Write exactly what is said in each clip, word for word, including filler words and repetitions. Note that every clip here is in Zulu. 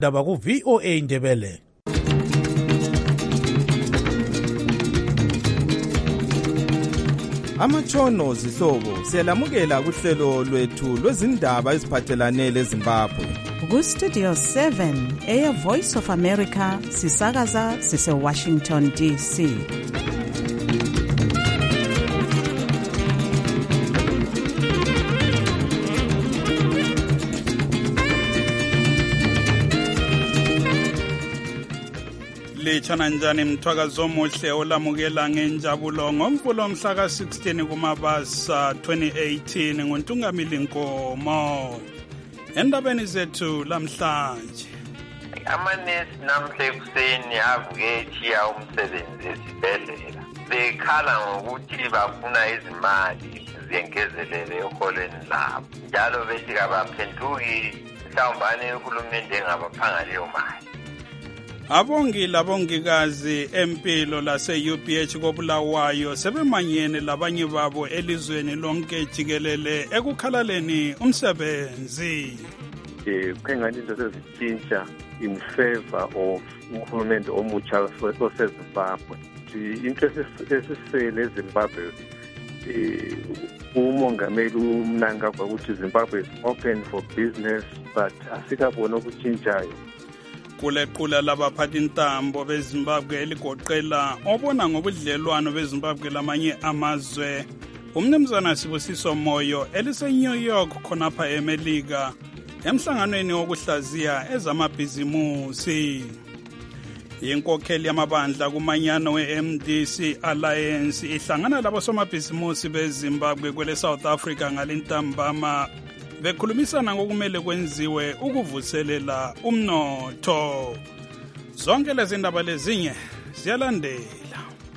Daba ku V O A Ndebele. Amatshono zihlobo siyalamukela kuhlelo lwethu lwezindaba eziphathelane leZimbabwe. Ku Studio seven, Air Voice of America, sisakaza sise Washington D C. Lichana njani mthwakazo omuhle olamukela ngenjabulo ngomvulo mhla ka sixteen kuMabasa twenty eighteen ngoNtungamili Nkomo. Endabeni zethu lamhlanje. Amanesi namhla ekuseni avuke echiya umsebenzi esibhedlela. Bekhala ngokuthi bafuna izimali zengezelele eholweni labo. Njalo bethi kabaphenduki mhlawumbane uhulumende engabaphanga leyo mali. Abongi labongikazi empilo lase U P H koBulawayo sebemanyene labanye babo elizweni lonke jikelele ekukhalaleni umsebenzi. Eh kengani into sezitshintsha in favor of uhulumende omutsha oseZimbabwe. Into esisele eZimbabwe eh umongameli umnanga ukuthi Zimbabwe is open for business but asikabona ukutshintshayo. Kulequla labaphathi intambo beZimbabwe eligoqela obona ngobudlelwano beZimbabwe lamanye amazwe. Umnumzana Sibusiso Moyo elise New York khonapha eMelika emhlanganweni wokuhlaziya ezamabhizimusi. Inkokheli yamabandla kumanyano we-M D C Alliance ihlangana labosomabhizimusi beZimbabwe kwele South Africa ngalintambama bekhulumisana ngokumele kwenziwe ukuvuselela umnotho. Zonke lezi ndaba lezinye ziyalandela.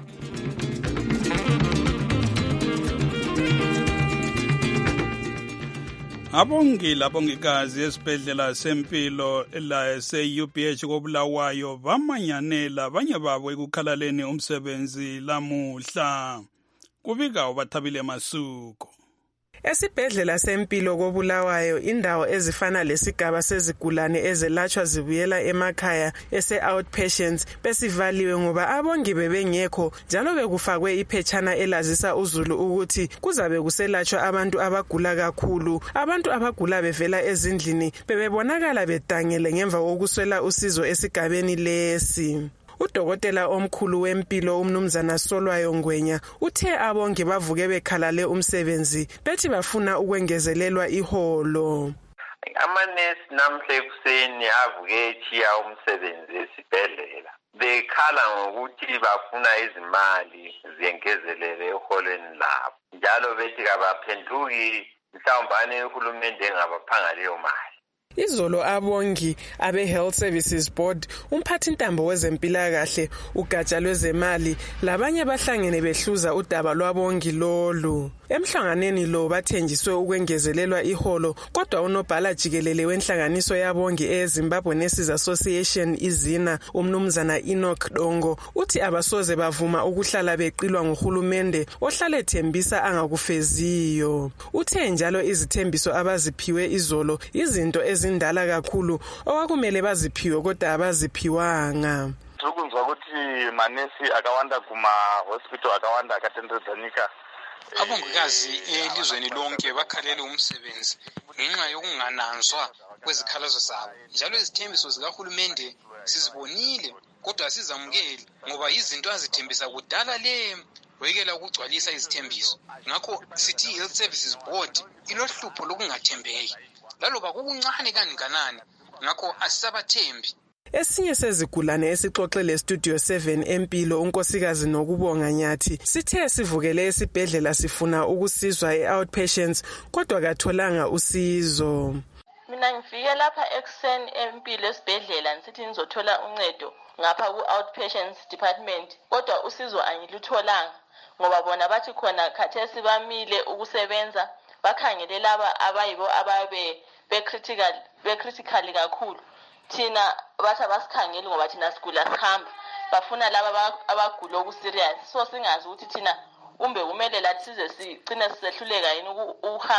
Abongi labongikazi esibhedlela sempilo la se U P H koBulawayo bamanyanela abanye babo ekukhalaleni umsebenzi lamuhla. Kubika ubathabile Masuku. Esibhedlela sempilo koBulawayo indawo ezifana lesigaba sezigulane ezelatshwa zibuyela emakhaya ese outpatients besivaliwe ngoba abongi bebengekho njalo bekufakwe iphetshana elazisa uzulu ukuthi kuzabe kuselatshwa abantu abagula kakhulu. Abantu abagula bevela ezindlini bebebonakala bedangele ngemva kokuswela usizo esigabeni lesi. Udokotela omkhulu wempilo umnumzana Solwayo Ngwenya uthe abongi bavuke bekhalale umsebenzi bethi bafuna ukwengezelelwa iholo. Amanesi namhla ekuseni avuke echiya umsebenzi esibhedlela. Bekhala ngokuthi bafuna izimali zengezelele eholweni labo. Njalo bethi kabaphenduki mhlawumbane uhulumende engabaphanga leyo mali. Izolo abongi abe Health Services Board umphathi intambo wezempilakahle ugatsha lwezemali labanye bahlangene behluza udaba lwabongi lolu. Emhlanganeni lo bathenjiswe ukwengezelelwa iholo kodwa unobhala jikelele wenhlanganiso yabongi eZimbabwe Nurses Association izina umnumzana Enoch Dongo uthi abasoze bavuma ukuhlala beqilwa nguhulumende ohlale thembisa angakufeziyo. Uthe njalo izithembiso abaziphiwe izolo izinto ezindala kakhulu okwakumele baziphiwe kodwa abaziphiwanga. Ukunzwa ukuthi manesi akawanda kuma hospital akawanda akatendezanika. Abongikazi elizweni lonke bakhalele umsebenzi ngenxa yokungananzwa kwezikhalazo zabo. Njalo izithembiso zikahulumende sizibonile kodwa sizamukeli ngoba izinto azithembisa kudala le wekela ukugcwalisa izithembiso. Ngakho sithi Health Services Board ilohlupho lokungathembeki. Laloba kukuncane kanganani ngakho asisabathembi. Esinye sezigulane esixoxele Studio seven empilo unkosikazi Nokubonga Nyathi sithe sivukele esibhedlela sifuna ukusizwa e-outpatients kodwa katholanga usizo. Mina ngifike lapha ekuseni empilo esibhedlela nisithi ngizothola uncedo ngapha ku-outpatients department kodwa usizo angilutholanga ngoba bona bathi khona khathesi bamile ukusebenza bakhangele laba abayibo ababe becritical becritical kakhulu. Thina bathi abasikhangeli ngoba thina sigula sihamba bafuna laba abagula okuserious so singazi ukuthi thina umbe kumele lathi size sigcine sisehluleka yini ukuhamba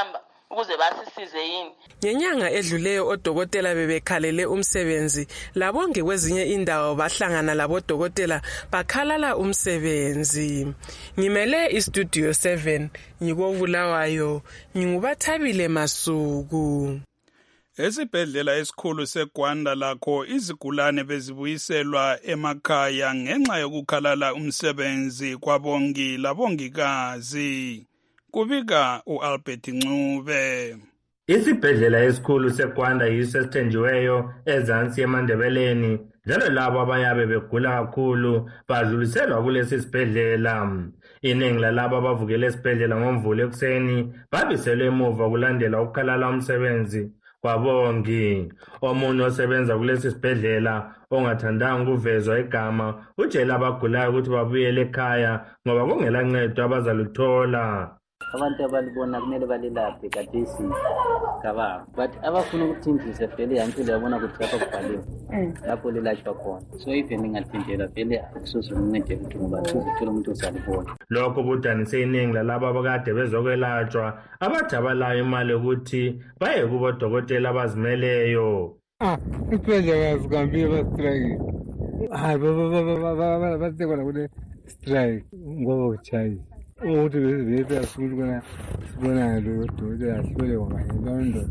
ukuze basisize yini. Ngenyanga edluleyo odokotela bebekhalele umsebenzi, labonke kwezinye indawo bahlangana labodokotela bakhalala umsebenzi. Ngimele istudio seven ngikobulawayo, ngingubathabile Masuku. Esibhedlela esikhulu seGwanda lakho izigulane bezibuyiselwa emakhaya ngenxa yokukhalala umsebenzi kwabongi labongikazi. Kubika uAlbert Ncube. Isibhedlela esikhulu seGwanda yiso esithenjiweyo ezansi eMandebeleni, njalo labo abayabe begula kakhulu badluliselwa kulesi sibhedlela. Iningi lalabo abavukele esibhedlela ngomvulo ekuseni babiselwe emuva kulandela ukukhalala umsebenzi kwabongi. Omunye osebenza kulesi sibhedlela ongathandanga ukuvezwa igama utshela abagulayo ukuthi babuyele ekhaya ngoba kungela ncedo abazaluthola. Abantu abalibona kumele balilaphe kadesi kababa, but abafuna ukuthinjisa vele yampilo yabona ukuthi lapha kubhaliwe lapho lilashwa khona, so even ngingathindela vele akusoze uncede ukuthi ngoba uzithola umuntu usalibona. Lokho kudanise iningi lalabo abakade bezokwelatshwa abajabalayo imali ukuthi baye kubo dokotela abazimeleyo. Ah, isibhedlela sikambi bastrike. Hayi baba basekona kule strike ngoba kuchayi. Ukuthi bese asibona sibona lo dokotela ahlole kwabanye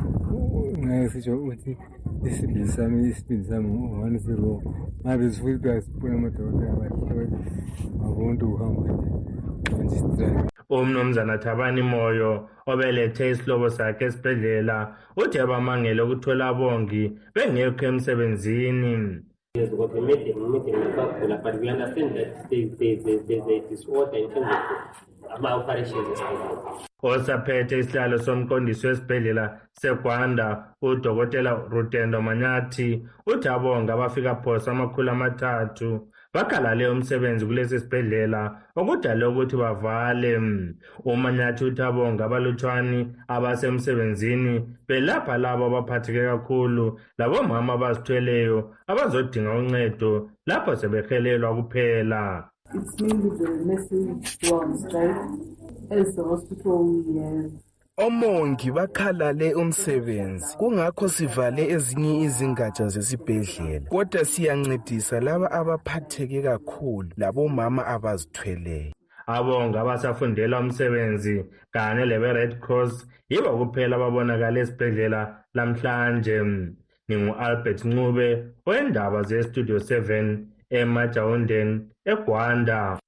ngeke sisho ukuthi isibili sami isibili sami one zero ngabe sifuna sibona amadokotela abahlole ngabonto uhamba nje strike. Umnumzana Thabani Moyo obelethe isihlobo sakhe esibhedlela uthe bamangele ukuthola abongi bengekho emsebenzini. Yes, we have a meeting, meeting with Bakula, but we understand that there, there, there, there's a disorder in terms of our operations. Osaphethe isihlalo somqondisi wesibhedlela seGwanda udokotela Rutendo Manyathi uthi abonga abafika phosa amakhulu amathathu bakhalale umsebenzi kulesi sibhedlela okudala ukuthi bavale. uManyathi uthi abonga abalutshwani abasemsebenzini belapha labo abaphatheke kakhulu labomama abazithweleyo abazodinga uncedo lapho sebehelelwa kuphela. It's mainly the nurses who are on strike. As the hospital we have Omongi bakhalale umsebenzi kungakho sivale ezinye izingatsha zesibhedlela, kodwa siyancedisa laba abaphatheke kakhulu labomama abazithweleyo. Abonga abasafundela umsebenzi kanye lebe Red Cross yibo kuphela ababonakala esibhedlela lamhlanje. Ningu Albert Ncube wendaba ze Studio seven eMajawundeni eGwanda.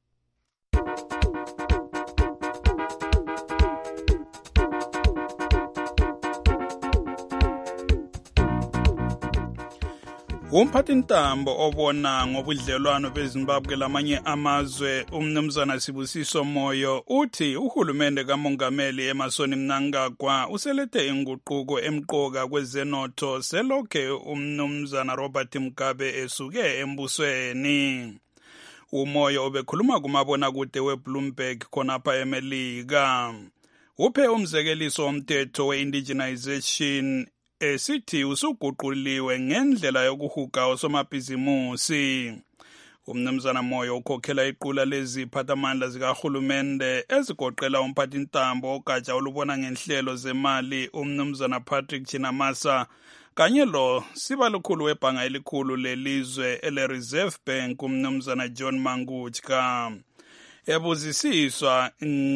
Umphathintambo obona ngobudlelwano beZimbabwe lamanye amazwe umnumzana Sibusiso Moyo uthi uhulumende kamongameli Emmerson Mnangagwa uselethe inguquko emqoka kwezenotho selokhe umnumzana Robert Mugabe esuke embusweni. Umoyo obekhuluma kumabonakude weBloomberg khonapha eMelika. Uphe umzekeliso womthetho we-indigenization esithi usuguquliwe ngendlela yokuhuga osomabhizimusi. Umnumzana Moyo ukhokhela iqula leziphathamandla zikahulumende ezigoqela umphathintambo ogatsha olubona ngenhlelo zemali umnumzana Patrick Chinamasa kanye lo sibalukhulu webhanga elikhulu lelizwe ele-Reserve Bank umnumzana John Mangutshka. Ebuzisiswa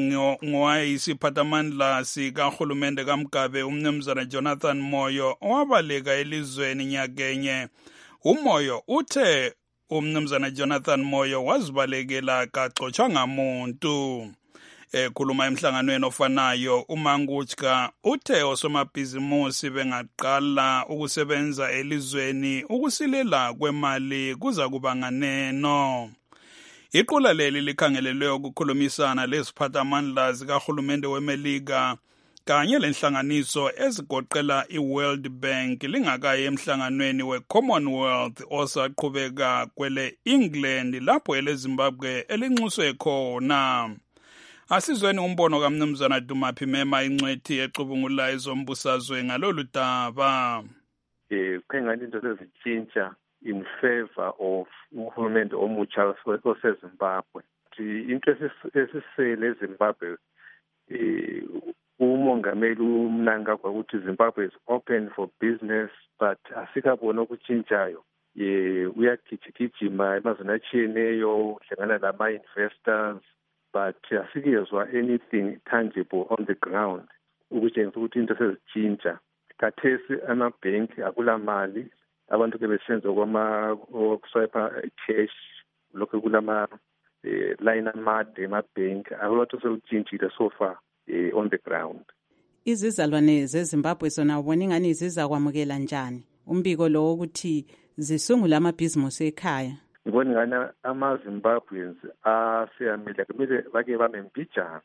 ngoyisiphathamandla sikahulumende kaMgabe umnumzana Jonathan Moyo owabaleka elizweni nyakenye. Umoyo uthe umnumzana Jonathan Moyo wazibalekela kaxotshwa ngamuntu. Ekhuluma emhlanganweni ofanayo uMangutshka uthe osomabhizimusi bengaqala ukusebenza elizweni ukusilela kwemali kuza kuba nganeno. Iqula leli likhangelelwe ukukhulumisana leziphathamandla zikahulumende weMelika kanye lenhlanganiso ezigoqela iWorld Bank lingakayi emhlanganweni weCommonwealth osaqhubeka kwele England lapho eleZimbabwe elinxuswe khona. Asizweni umbono kaMnumzana Dumaphi Mema incwethi ecubungula ezombusazwe ngalolu daba. Eh khengani into sezitshintsha in favor of uhulumende omutsha oseZimbabwe. Into esisele eZimbabwe umongameli uMnangagwa ukuthi Zimbabwe is open for business, but asikabona okutshintshayo. Ye uyagijigijima emazweni atshiyeneyo uhlangana lama-investors, but asikezwa anything tangible on the ground ukutshengisa ukuthi into sezitshintsha. Khathesi amabhenki akula mali, abantu ke besenza kwama-swiper cash, lokhu kulama eh, line amade emabhenki, akulutho sekutshintshile so far eh, on the ground. Izizalwane zeZimbabwe zona ubona ingani zizakwamukela njani umbiko lo ukuthi zisungula amabhizimusi ekhaya? Ngibona ngana ama-Zimbabweans aseyamile kumele bake bame mbijana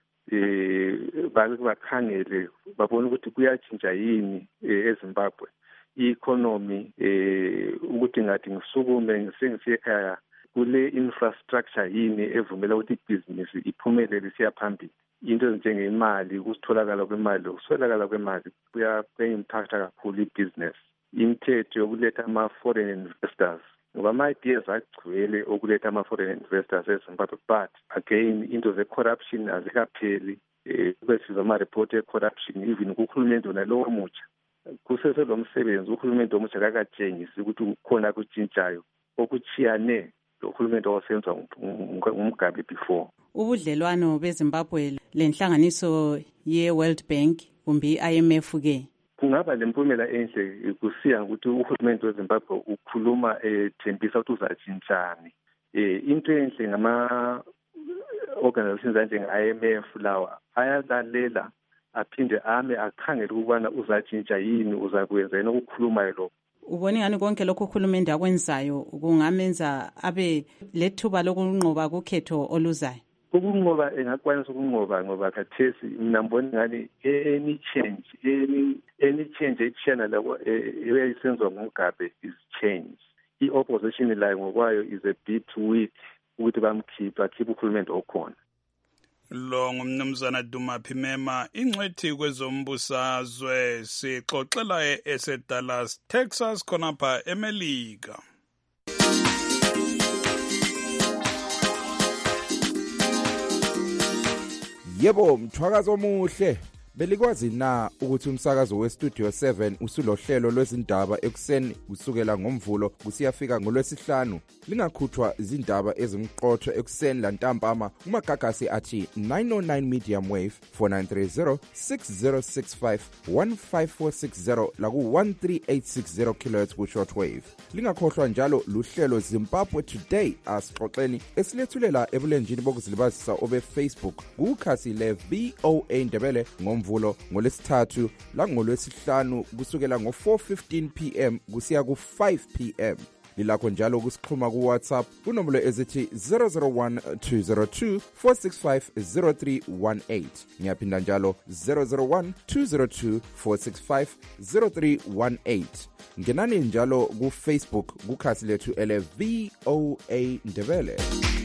eh bake bakhangele babone ukuthi kuyatshintsha yini eZimbabwe i-economy eh ukuthi ngathi ngisukume ngisengisiye ekhaya kule infrastructure yini evumela ukuthi ibhizinisi iphumelele siya phambili. Into njengemali, kusitholakala kwemali, ukuswelakala kwemali kuya-impacta kakhulu i-business. Imithetho yokuletha ama-foreign investors, ngoba ama-ideas agcwele okuletha ama-foreign investors eZimbabwe, but again into ze-corruption azikapheli. Kube sizwa ama-report e-corruption even kuhulumende wona lowo mutsha. Kusese lo msebenzi uhulumende omutsha kakatshengisi ukuthi kukhona kutshintshayo okuchiyane uhulumende owasenza ngumgabe before. Ubudlelwano beZimbabwe lenhlanganiso ye-World Bank kumbe i-I M F ke kungaba lempumela enhle kusiya ukuthi uhulumende weZimbabwe ukhuluma ethembisa ukuthi uzatshintshani. Eh into enhle ngama organizations njenge-I M F lawa ayalalela aphinde ame akhangele ukubana uzatshintsha yini, uzakwenza yini ukukhuluma lo. Ubone ngani konke lokho uhulumende akwenzayo kungamenza abe lethuba lokunqoba kukhetho oluzayo? Ukunqoba engakwanisa ukunqoba ngoba khathesi mina ngibona ngani any change any any change echana labo eyayisenzwa nguMgabe is change. I-opposition layo ngokwayo is a bit weak ukuthi bamkhipha khipha uhulumende okhona. Lo ngumnumzana Duma Phimema, ingcwethi kwezombusazwe, sixoxela eSedallas, Texas khonapha eMelika. Yebo, mthwakazo omuhle. Belikwazi na ukuthi umsakazo weStudio seven usulohlelo lwezindaba ekuseni kusukela ngomvulo kusiyafika ngolwesihlanu? Lingakhuthwa izindaba ezimqotho ekuseni lantambama kumagagasi athi nine oh nine medium wave four nine three zero six zero six five one five four six zero laku one three eight six zero kilohertz ku shortwave. Lingakhohlwa njalo luhlelo Zimbabwe Today asixoxeni esilethulela ebulenjini bokuzilibazisa obe Facebook kukhasi le V O A Ndebele ngomvulo ngolesithathu la ngolwesihlanu kusukela ngo four fifteen p m kusiya ku five p m Lilakho njalo kusixhuma ku WhatsApp kunombolo ezithi zero zero one two zero two four six five zero three one eight. Ngiyaphinda njalo zero zero one two zero two four six five zero three one eight. Ngenani njalo ku Facebook kukhasi lethu ele V O A Ndebele.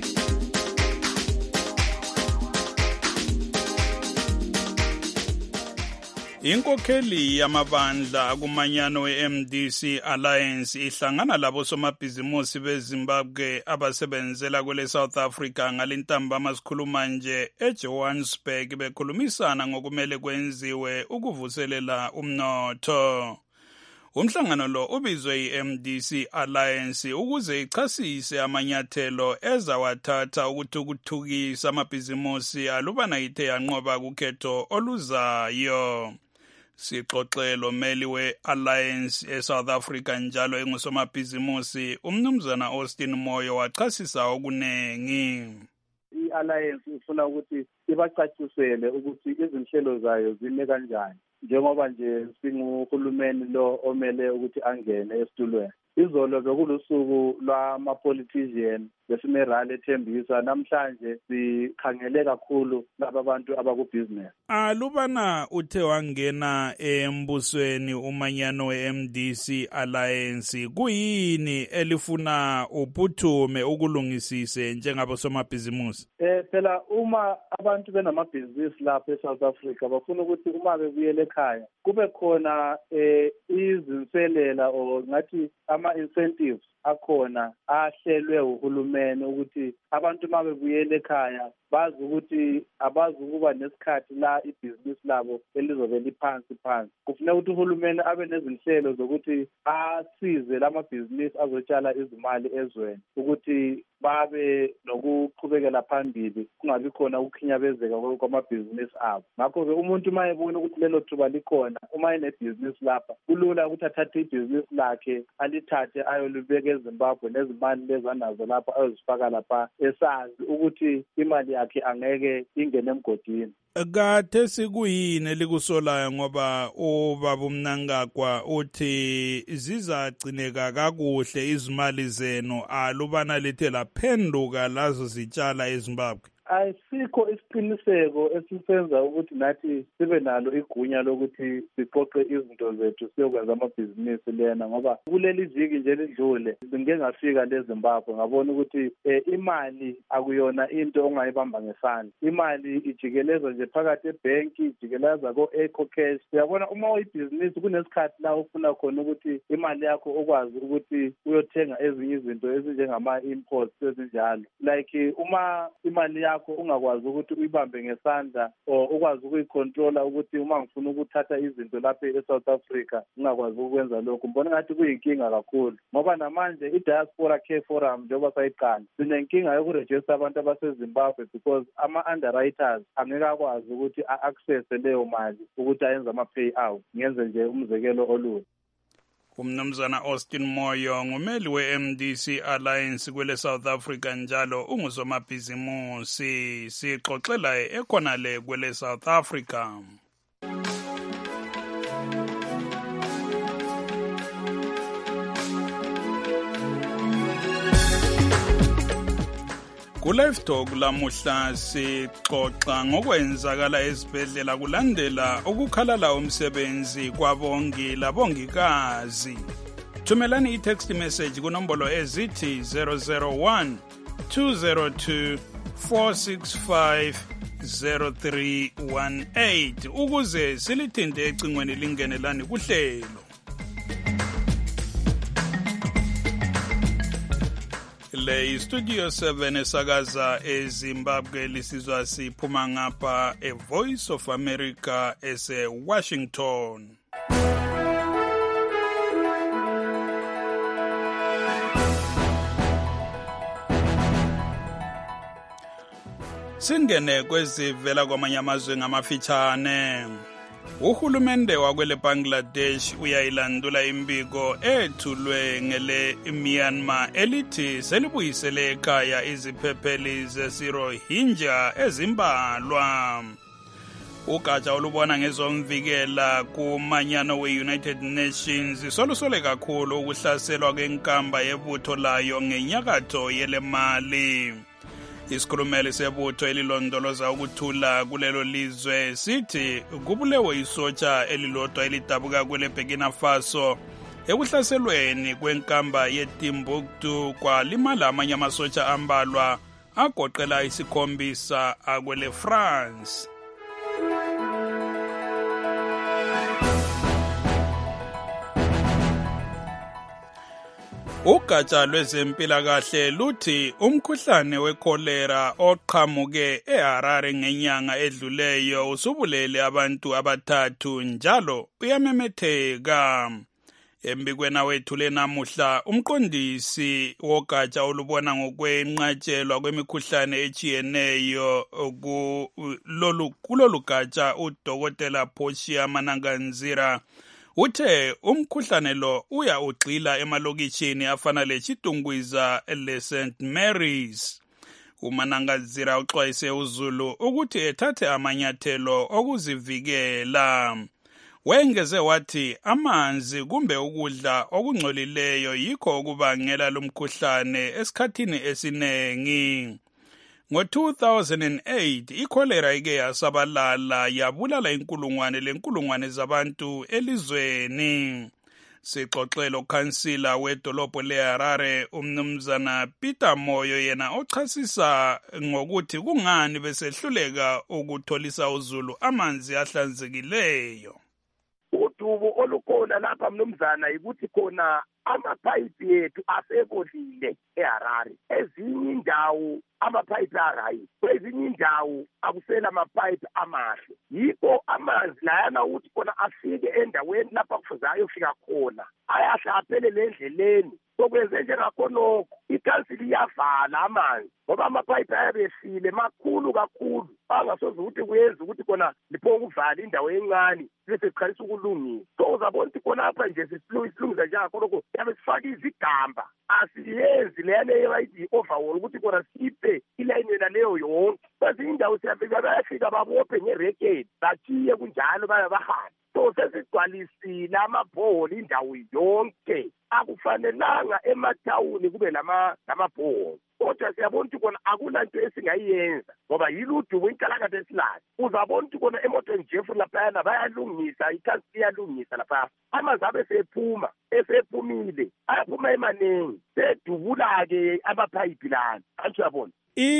Inkokheli yamabandla kumanyano we-M D C Alliance ihlangana labo somabhizimusi beZimbabwe abasebenzela kwele South Africa ngalintambama sikhuluma nje eJohannesburg bekhulumisana ngokumele kwenziwe ukuvuselela umnotho. Umhlangano lo ubizwe i-M D C Alliance ukuze ichasise amanyathelo ezawathatha ukuthuthukisa amabhizimusi alubana ithe yanqoba kukhetho oluzayo. Sixoxelo meli we-Alliance eSouth Africa njalo engusomabhizimusi umnumzana Austin Moyo wachasisa okunengi. I-Alliance ifuna ukuthi ibacacisele ukuthi izinhlelo zayo zime kanjani njengoba nje singuhulumeni lo omele ukuthi angene esitulweni. Izolo bekulusuku lwama-politician besinerali ethembisa, namhlanje sikhangele kakhulu laba bantu abakubhizinesi. Alubana uthe wangena embusweni umanyano we-M D C Alliance, kuyini elifuna uphuthume ukulungisise njengabo somabhizimusi? Eh phela uma abantu benamabhizinisi lapha eSouth Africa bafuna ukuthi uma bebuyele ekhaya kube khona eh izinselela o ngathi ama-incentives akhona ahlelwe uhulumeni ukuthi abantu uma bebuyele ekhaya bazi ukuthi abazi ukuba nesikhathi la ibhizinisi labo elizobe liphansi phansi. Kufuneka ukuthi uhulumeni abe nezinhlelo zokuthi asize lamabhizinisi azotshala izimali ezweni ukuthi babe nokuqhubekela phambili, kungabi khona ukukhinyabezeka kwamabhizinisi abo. Ngakho-ke umuntu uma ebona ukuthi lelo thuba likhona, uma enebhizinisi lapha, kulula ukuthi athathe ibhizinisi lakhe alithathe ayolibeka eZimbabwe, nezimali lezi anazo lapha ayozifaka lapha, esazi ukuthi imali yakhe angeke ingene emgodini. Kade sikuyini elikusolayo ngoba ubaba uMnangagwa uthi zizagcineka kakuhle izimali zenu alubana lithe laphenduka lazo zitshala eZimbabwe? Ayisikho isiqiniseko esisenza ukuthi nathi sibe nalo igunya lokuthi siqoqe izinto zethu siyokwenza amabhizinisi lena, ngoba kuleli viki nje lidlule ngike ngafika leZimbabwe ngabona ukuthi eh, imali akuyona into ongayibamba ngesandla. Imali ijikeleza nje phakathi ebhenki, ijikeleza ko-Eco Cash. Uyabona uma uyibhizinisi kunesikhathi la ufuna khona ukuthi imali yakho ukwazi ukuthi uyothenga ezinye izinto ezinjengama-imports ezinjalo, like uma imali yakho ungakwazi ukuthi uyibambe ngesandla or ukwazi ukuyicontrola ukuthi uma ngifuna ukuthatha izinto lapha eSouth Africa ungakwazi ukwenza lokho. Mbona ngathi kuyinkinga kakhulu ngoba namanje i-Diaspora Care Forum njengoba sayiqala sinenkinga yokuregister abantu abaseZimbabwe because ama-underwriters angeke akwazi ukuthi a-access leyo mali ukuthi ayenze ama-payout. Ngenze nje umzekelo olula. Umnumzana Austin Moyo ngumeli we-M D C Alliance kwele South Africa, njalo ungusomabhizimusi. Sixoxela ekhona le kwele South Africa. Ku-Live Talk lamuhla sixoxa ngokwenzakala esibhedlela kulandela ukukhalala umsebenzi kwabongi labongikazi. Thumelani i-text message kunombolo ezithi zero zero one two zero two four six five zero three one eight ukuze silithinte ecingweni lingenelani kuhlelo. Le Studio seven esakaza eZimbabwe lisizwa siphuma ngapha eVoice of America ese Washington. Singene kwezivela kwamanye amazwe ngamafitshane. Uhulumende wakwele Bangladesh uyayilandula imbiko ethulwe ngele Myanmar elithi selibuyisele ekhaya iziphepheli zesirohinja ezimbalwa. Ugatsha olubona ngezomvikela kumanyano we-United Nations solusole kakhulu ukuhlaselwa kwenkamba yebutho layo ngenyakatho yelemali. Isikhulumeli sebutho elilondoloza ukuthula kulelo lizwe sithi kubulewe isotsha elilodwa elidabuka kwele Burkina Faso ekuhlaselweni kwenkamba yeTimbuktu kwalimala amanye amasotsha ambalwa agoqela isikhombisa akwele France. Ugatsha lwezempilakahle luthi umkhuhlane wekholera oqhamuke eHarare ngenyanga edluleyo usubulele abantu abathathu njalo uyamemetheka. Embikweni wethule namuhla umqondisi wogatsha olubona ngokwenqatshelwa kwemikhuhlane echiyeneyo kulolu gatsha uDokotela Portia Mananganzira uthe umkhuhlane lo uya ugxila emalokitshini afana leChitungwiza leSaint Mary's. uManangazira uxwayise uZulu ukuthi ethathe amanyathelo okuzivikela. Wengeze wathi amanzi kumbe ukudla okungcolileyo yikho okubangela lumkhuhlane esikhathini esinengi. Ngo two thousand eight ikholera ike yasabalala yabulala inkulungwane lenkulungwane zabantu elizweni. Sixoxelo kansila wedolobho leHarare umnumzana Peter Moyo yena ochasisa ngokuthi kungani besehluleka ukutholisa uZulu amanzi ahlanzekileyo. Udubo olukhona lapha mnumzana ukuthi khona amapipe yethu asekodlile eHarare. Ezinye indawo amapipe arayi kwezinye indawo akusela amapipe amahle yikho amanzi layana ukuthi khona afike endaweni lapha kufuze ayofika khona ayahlaphele endleleni sokwenze njengakhonokho ikhansili iyavala amanzi ngoba amapipe ayabefile makhulu kakhulu angasoze ukuthi kuyenza ukuthi khona lipho ukuvala indawo encane bese siqalisa ukulungisa so uzabona ukuthi khona apha nje sisilungisa njengakhonokho yabe sifaka izigamba asiyenzi leyana ebayithi overall ukuthi khona siphe ilayini yona leyo yonke kwezinye indawo siyafika bayafika babophe ngerekeni bachiye kunjalo bayabahambe so sesigcwalisile amabholi indawo yonke akufanelanga emathawuni kube lama lamabholi kodwa siyabona ukuthi kona akulanto esingayiyenza ngoba yiludubo inkalakade esilayo uzabona ukuthi kona emotweni jefu laphayana bayalungisa ikhansili iyalungisa lapha amanzi abe sephuma esephumile ayaphuma emaningi sedubula-ke amapayipi lana anti uyabona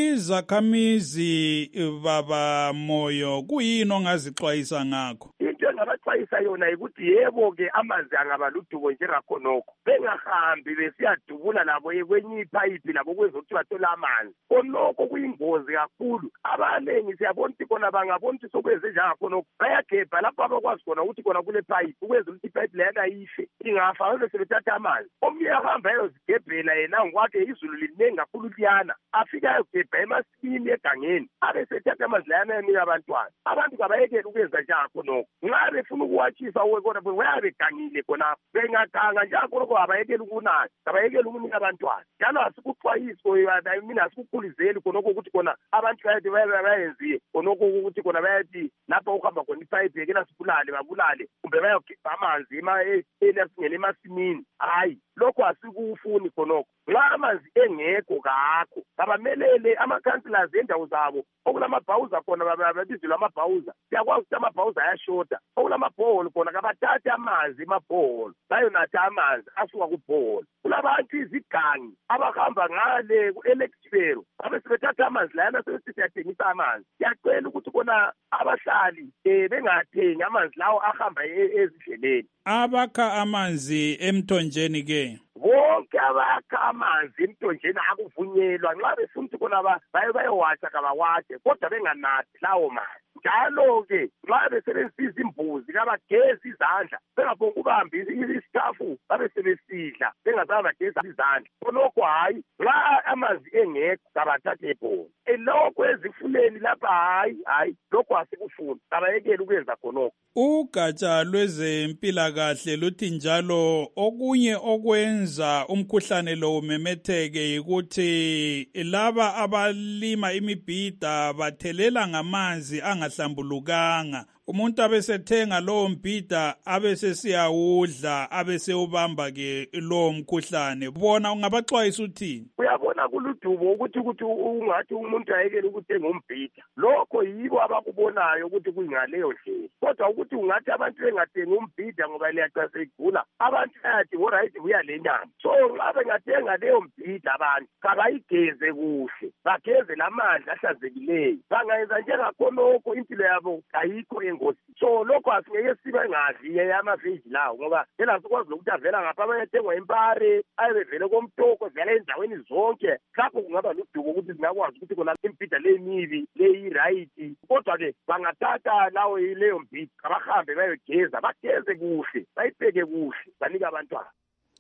izakhamizi baba Moyo kuyini ongazixwayisa ngakho? Into engabaxwayisa yona ukuthi yebo-ke amanzi angaba ludubo njengakhonokho bengahambi besiyadubula labo kwenye ipayipi labo kwezokuthi bathola amanzi khonokho kuyingozi kakhulu abaningi siyabona ukuthi khona bangabona ukuthi sokwenze njengakhonokho bayagebha lapho abakwazi khona ukuthi khona kule payipi ukwenza ukuthi ipayipi leyana ife ingafa bese sebethatha amanzi omunye ahamba ayozigebhela yena ngokwakhe izulu liningi kakhulu liyana afika ayogebha emasimini egangeni abe sethatha amanzi layana yanika abantwana abantu kabayekele ukwenza njengakhonokho nxa befuna ukuwatshisa kona bayabe begangile khonapho bengaganga njengakhonokho abayekele ukunatha abayekele ukunika abantwana njalo asikuxwayiso mina asikukhulizeli khonokho ukuthi khona abantu bayathi bayenziye khonokho ukuthi khona bayathi lapho ukuhamba khona ipayipi yekela sibulale babulale kumbe bayokhipha amanzi elasingene emasimini hayi lokho asikufuni khonokho nxa amanzi engekho kakho kabamelele ama-councillors endawo zabo okulamabhawuza khona babizelwa amabhawuza siyakwazi ukuthi amabhawuza ayashoda okulamabholo khona kabathathe amanzi emabholo bayonatha amanzi asuka kubholo kulabantu izigangi abahamba ngale ku-electibero babe sebethatha amanzi layana sebesithi siyathengisa amanzi siyacela ukuthi khona abahlali um bengathengi amanzi lawo ahamba ezindleleni abakha amanzi emthonjeni ke bonke abakha amanzi emthonjeni akuvunyelwa nxa befuna ukuthi khona baye bayowatsha kabawatshe kodwa benganathi lawo manzi njalo-ke nxa besebenzisa imbuzi kabagezi izandla bengabonga ukubamba isitafu babe sebesidla bengazange bageza izandla khonokho hhayi nxa amanzi engekho kabathathe ebhona elokho ezifuleni lapha hhayi hhayi lokho asikufuni kabayekele ukwenza khonokho ugatsha lwezempilakahle luthi njalo okunye okwenza umkhuhlane lo umemetheke yikuthi laba abalima imibhida bathelela ngamanzi angahlambulukanga umuntu abesethenga lowo mbhida abesesiyawudla abesewubamba ke lowo mkhuhlane bona ungabaxwayisa uthini uyabona kuludubo ukuthi ukuthi ungathi umuntu ayekele ukuthenga umbhida lokho yibo abakubonayo ukuthi kuyingaleyo ndlela kodwa ukuthi ungathi abantu bengathengi umbhida ngoba liyaca segula abantu bayathi orayithi buya le nyama so nxa bengathenga leyo mbhida abantu kabayigeze kuhle bageze lamanzi ahlanzekileyo bangayenza njengakhonokho impilo yabo ayikho engozi so lokho asingeke sibe ngadli amaveji lawo ngoba phela sikwazi lokuthi avela ngapha amanye athengwa empare ayebevele komtoko vela endaweni zonke lapho kungaba ludubo ukuthi singakwazi ukuthi khona imbhida lemibi leyirayithi kodwa-ke bangathatha lawo leyo mbhida abahambe bayogeza bageze kuhle bayipheke kuhle banike abantwana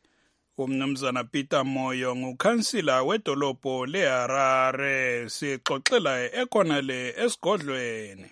umnumzana Peter Moyo ngukhansila wedolobho leHarare sixoxela ekhonale esigodlweni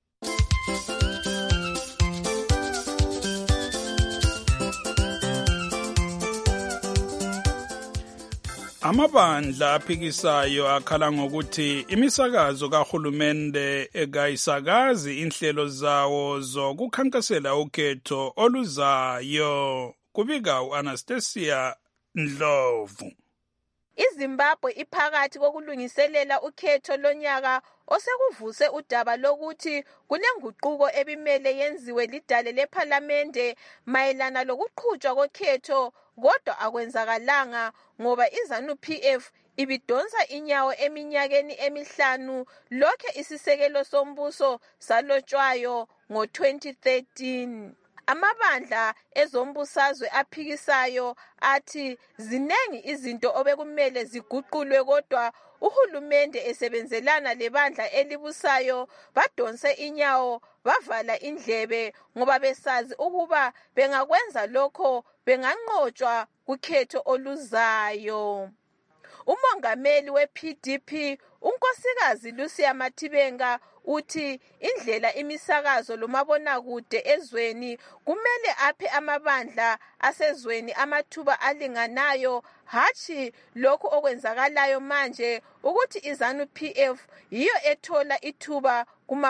amabandla aphikisayo akhala ngokuthi imisakazo kahulumende ekayisakazi inhlelo zawo zokukhankasela ukhetho oluzayo kubika u-Anastasia Ndlovu. iZimbabwe iphakathi kokulungiselela ukhetho lonyaka osekuvuse udaba lokuthi kunenguquko ebimele yenziwe lidale lephalamende mayelana lokuqhutshwa kokhetho kodwa akwenzakalanga ngoba iZanu-P F ibidonsa inyawo eminyakeni emihlanu lokhe isisekelo sombuso salotshwayo ngo twenty thirteen. amabandla ezombusazwe aphikisayo athi zinengi izinto obekumele ziguqulwe kodwa uhulumende esebenzelana lebandla elibusayo badonse inyawo bavala indlebe ngoba besazi ukuba bengakwenza lokho benganqotshwa kukhetho oluzayo. Umongameli we-P D P unkosikazi Lucia Matibenga uthi indlela imisakazo lomabonakude ezweni kumele aphe amabandla asezweni amathuba alinganayo, hatshi lokhu okwenzakalayo manje ukuthi iZANU P F yiyo ethola ithuba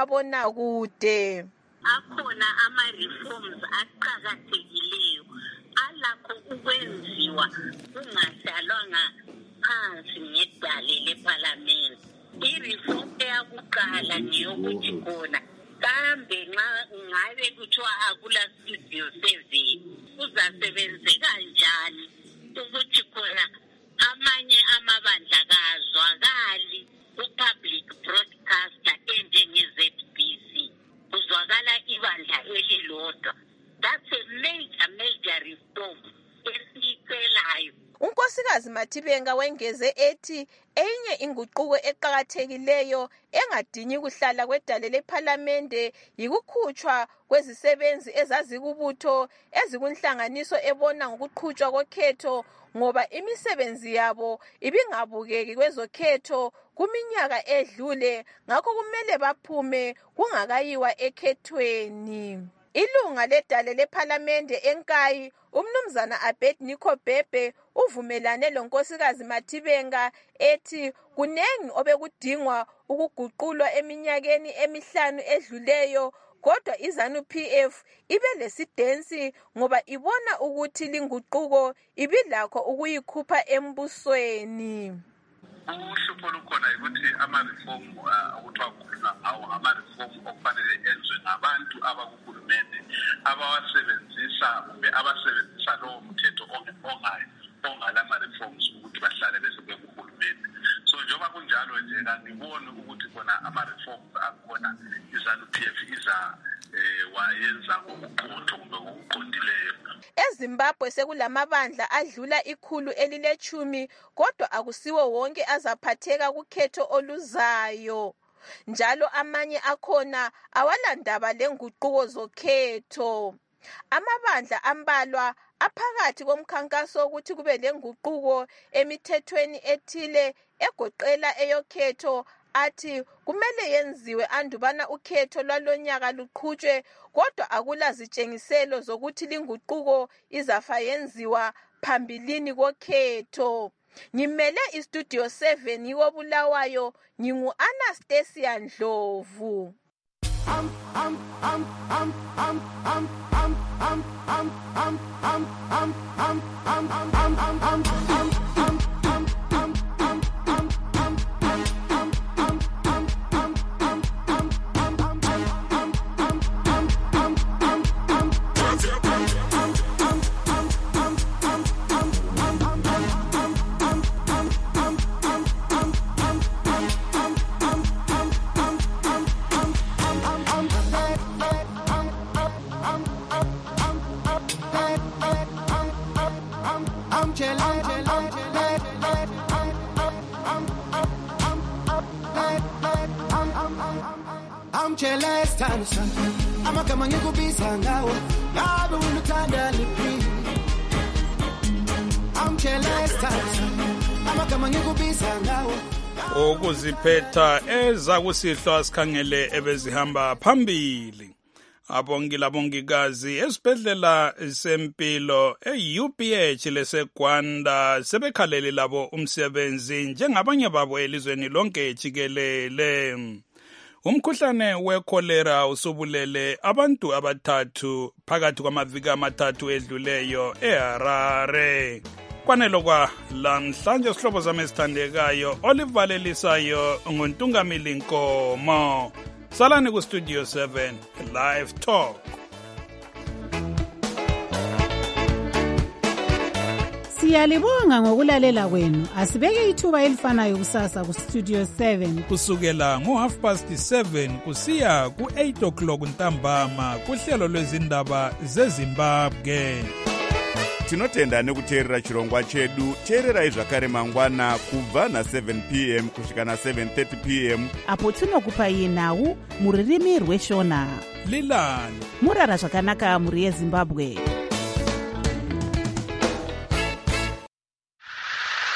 kumabonakude. Akhona ama-reforms aqakathekileyo alakho ukwenziwa kungadlalwanga phansi ngedale lephalamende. I-reform eyakuqala ngeyokuthi khona kambe nxa ngabe kuthiwa akula studio seven kuzasebenzeka njani ukuthi khona amanye amabandla kazwakali ku-public broadcaster enjenge-Z B C kuzwakala ibandla elilodwa. That's a major major reform esiyicelayo. Unkosikazi Matibenga wengeze ethi enye inguquko eqhakathekileyo engadinyi kuhlala kwedale lephalamende yikukhutshwa kwezisebenzi ezazikubutho ezikunhlanganiso ebona ngokuqhutshwa kokhetho ngoba imisebenzi yabo ibingabukeki kwezokhetho kuminyaka edlule, ngakho kumele baphume kungakayiwa ekhethweni. Ilunga ledale lephalamende enkayi umnumzana Abednego Bhebhe uvumelane lonkosikazi Matibenga ethi kunengi obekudingwa ukuguqulwa eminyakeni emihlanu edluleyo, kodwa iZANU P F ibe lesidensi ngoba ibona ukuthi linguquko ibilakho ukuyikhupha embusweni. Uhlupho lukhona ukuthi ama-reform okuthiwa kukhulunywa ngawo ama-reform okufanele enzwe ngabantu abakuhulumende abawasebenzisa kumbe abasebenzisa lowo mthetho ongala ma-reforms ukuthi bahlale besekuhulumende. So njengoba kunjalo nje kangiboni ukuthi khona ama-reforms akhona iZANU P F iza wayenza ngokuqotho kumbe ngokuqondileyo. EZimbabwe sekulamabandla adlula ikhulu elilechumi kodwa akusiwo wonke azaphatheka kukhetho oluzayo. Njalo amanye akhona awalandaba lenguquko zokhetho. Amabandla ambalwa aphakathi komkhankaso ukuthi kube lenguquko emithethweni ethile egoqela eyokhetho athi kumele yenziwe andubana ukhetho lwalonyaka luqhutshwe, kodwa akula zitshengiselo zokuthi linguquko izafa yenziwa phambilini kokhetho. Ngimele iStudio seven yiwo Bulawayo, ngingu Anastasia Ndlovu. Am am am am am am am am am am am am am am am am am am amagama ngikubiza ngawo ngabe wena uthanda liphi amchelesta amagama ngikubiza ngawo ukuziphetha eza kusihlwa sikhangele ebezihamba phambili. Abongi labongikazi esibhedlela sempilo e-U P H leseGwanda sebekhalele labo umsebenzi njengabanye babo elizweni lonke jikelele. Umkhuhlane wekholera usobulele abantu abathathu phakathi kwamaviki amathathu edluleyo eHarare. Kwanelo kwa lamhlanje sihlobo zami esithandekayo olivalelisayo nguntungamili Nkomo. Salani ku Studio seven Live Talk. Siyalibonga ngokulalela kwenu. Asibeke ithuba elifanayo kusasa ku Studio seven kusukela ngo half past seven kusiya ku eight o'clock ntambama kuhlelo lwezindaba zeZimbabwe. Tinotenda nekuteerera chirongwa chedu. Teererai zvakare mangwana kubva na seven p m kusvika na seven thirty p m apo tinokupai nhau muririmi rweshona. Lilani murara zvakanaka muri yeZimbabwe.